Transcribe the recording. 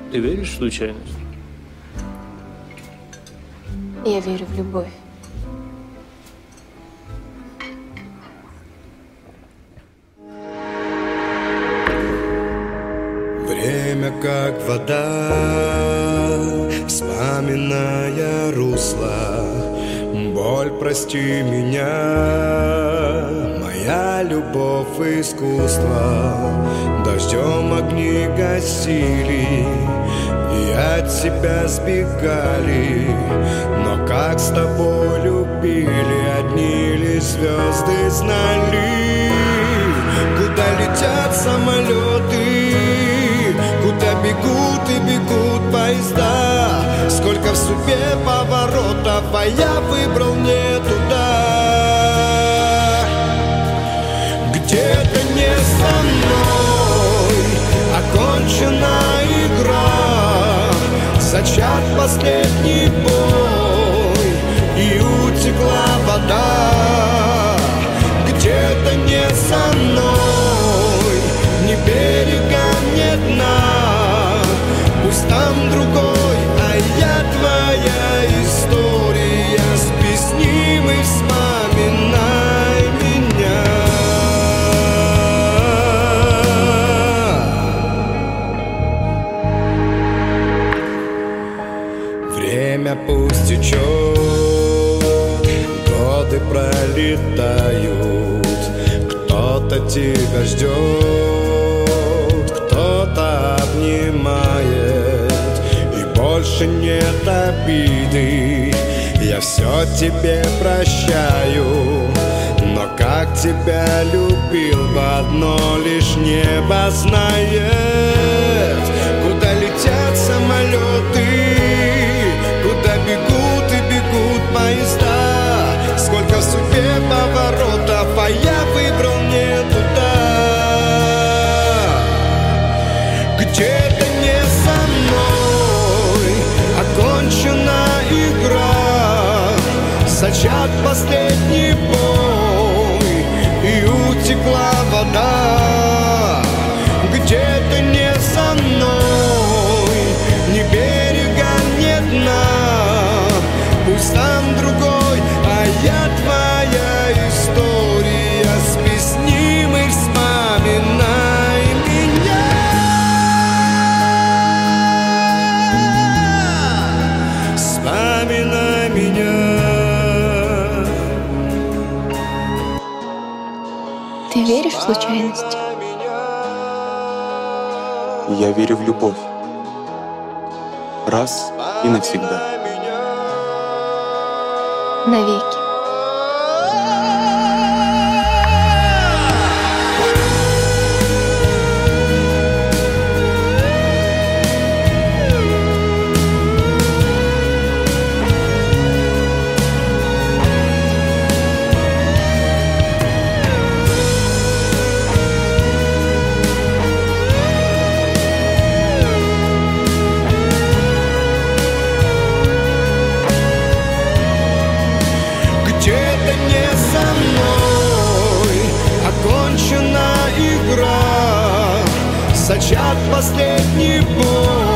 Ты веришь в случайность? Я верю в любовь. Время как вода, вспоминая русло. Боль, прости меня, моя любовь искусство. Дождем огни гасили и от себя сбегали. Но как с тобой любили, одни лишь звезды знали. Куда летят самолеты, куда бегут и бегут поезда. Сколько в судьбе поворотов, а я выбрал не туда. Где-то не со мной окончена игра, зачат последний бой и утекла вода. Где-то не со мной ни берега, ни дна. Пусть там другой, а я твоя история. Спи с ним и вспоминай меня. Время пусть течет, годы пролетают. Кто-то тебя ждет, кто-то обнимает, и больше нет обиды. Я все тебе прощаю, но как тебя любил, в одно лишь небо знает. Куда летят самолеты, куда бегут и бегут поезда. Сколько в судьбе поворотов, а я выбрал не туда. Где-то не со мной окончена игра, зачат последний бой и утекла вода. Где-то не со мной ни берега, ни дна. Пусть там другой, а я твоя история. Спи с ним и вспоминай меня. Вспоминай меня. Ты веришь в случайность? Я верю в любовь. Раз и навсегда. Навеки. Где-то не со мной окончена игра, зачат последний бой